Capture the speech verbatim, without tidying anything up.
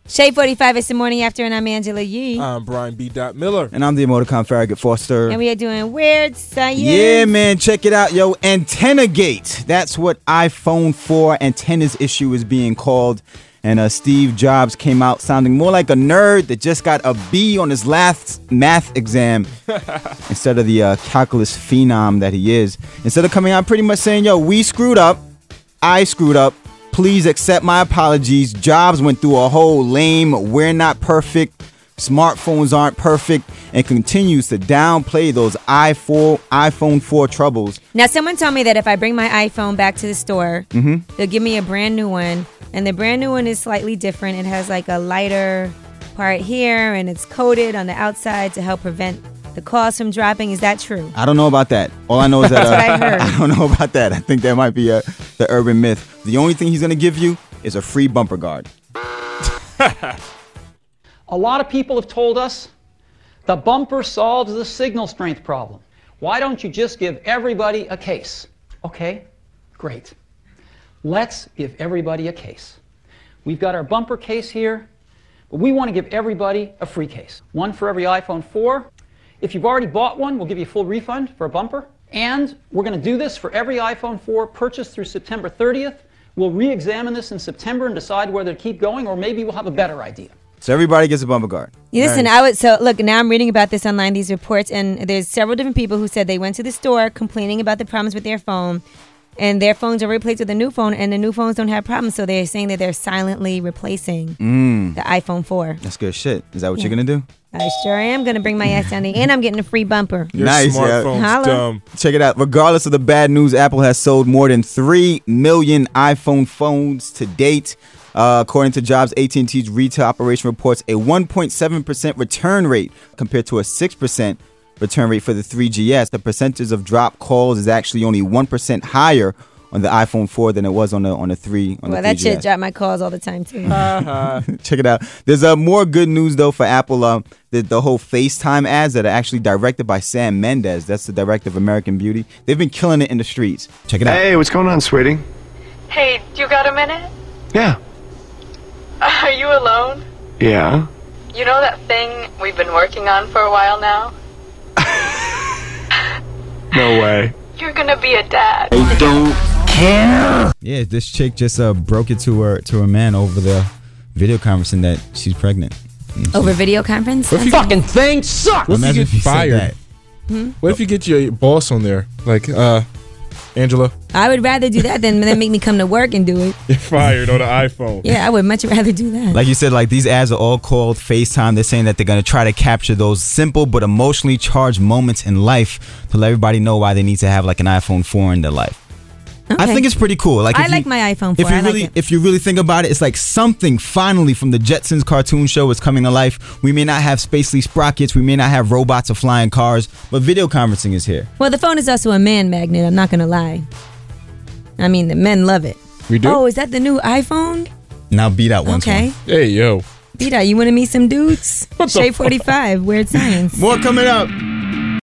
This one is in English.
Shea forty-five, it's the morning after, and I'm Angela Yee. I'm Brian B. Miller. And I'm the emoticon Farragut Foster. And we are doing Weird Science. Yeah, man, check it out, yo. Antenna Gate. That's what iPhone four antennas issue is being called. And uh, Steve Jobs came out sounding more like a nerd that just got a B on his last math exam instead of the uh, calculus phenom that he is. Instead of coming out pretty much saying, yo, we screwed up. I screwed up. Please accept my apologies. Jobs went through a whole lame, we're not perfect, smartphones aren't perfect, and continues to downplay those iPhone four troubles. Now, someone told me that if I bring my iPhone back to the store, mm-hmm. they'll give me a brand new one. And the brand new one is slightly different. It has like a lighter part here, and it's coated on the outside to help prevent the calls from dropping. Is that true? I don't know about that. All I know is that uh, That's what I heard. I don't know about that. I think that might be uh, the urban myth. The only thing he's going to give you is a free bumper guard. A lot of people have told us the bumper solves the signal strength problem. Why don't you just give everybody a case? Okay, great. Let's give everybody a case. We've got our bumper case here, but we want to give everybody a free case. One for every iPhone four. If you've already bought one, we'll give you a full refund for a bumper. And we're going to do this for every iPhone four purchased through September thirtieth. We'll re-examine this in September and decide whether to keep going, or maybe we'll have a better idea. So everybody gets a bumper guard. Yeah, listen, Nice. I would so look now. I'm reading about this online, these reports, and there's several different people who said they went to the store complaining about the problems with their phone, and their phones are replaced with a new phone, and the new phones don't have problems. So they're saying that they're silently replacing Mm. the iPhone four. That's good shit. Is that what Yeah. you're going to do? I sure am going to bring my ass down there, and I'm getting a free bumper. Your Nice, yeah. smartphone's Holla. dumb. Check it out. Regardless of the bad news, Apple has sold more than three million iPhone phones to date. Uh, according to Jobs, A T and T's retail operation reports a one point seven percent return rate compared to a six percent return rate for the three G S. The percentage of dropped calls is actually only one percent higher on the iPhone four than it was on the on the three on Well, the that three G S. shit dropped my calls all the time, too. Check it out. There's uh, more good news, though, for Apple. Uh, the, the whole FaceTime ads that are actually directed by Sam Mendes. That's the director of American Beauty. They've been killing it in the streets. Check it out. Hey, what's going on, sweetie? Hey, you got a minute? Yeah. Are you alone? Yeah. You know that thing we've been working on for a while now? No way. You're gonna be a dad. Yeah, this chick just uh, broke it to her to her man over the video conferencing that she's pregnant. Over video conference? What if you, Fucking thing sucks! what if Imagine you if get you said fired? that. What if you get your boss on there? Like, uh, Angela, I would rather do that than, than make me come to work and do it. you're fired on the iPhone. Yeah, I would much rather do that. Like you said, like these ads are all called FaceTime. They're saying that they're going to try to capture those simple but emotionally charged moments in life to let everybody know why they need to have like an iPhone four in their life. Okay. I think it's pretty cool. Like I if like you, my iPhone If four. you I like really, it. if you really think about it, it's like something finally from the Jetsons cartoon show is coming to life. We may not have spacely sprockets, we may not have robots or flying cars, but video conferencing is here. Well, the phone is also a man magnet. I'm not going to lie. I mean, the men love it. We do? Oh, is that the new iPhone? Now beat out once Okay. Hey, yo. Beat out. You want to meet some dudes? What the Shea fuck? forty-five, Weird Science. More coming up.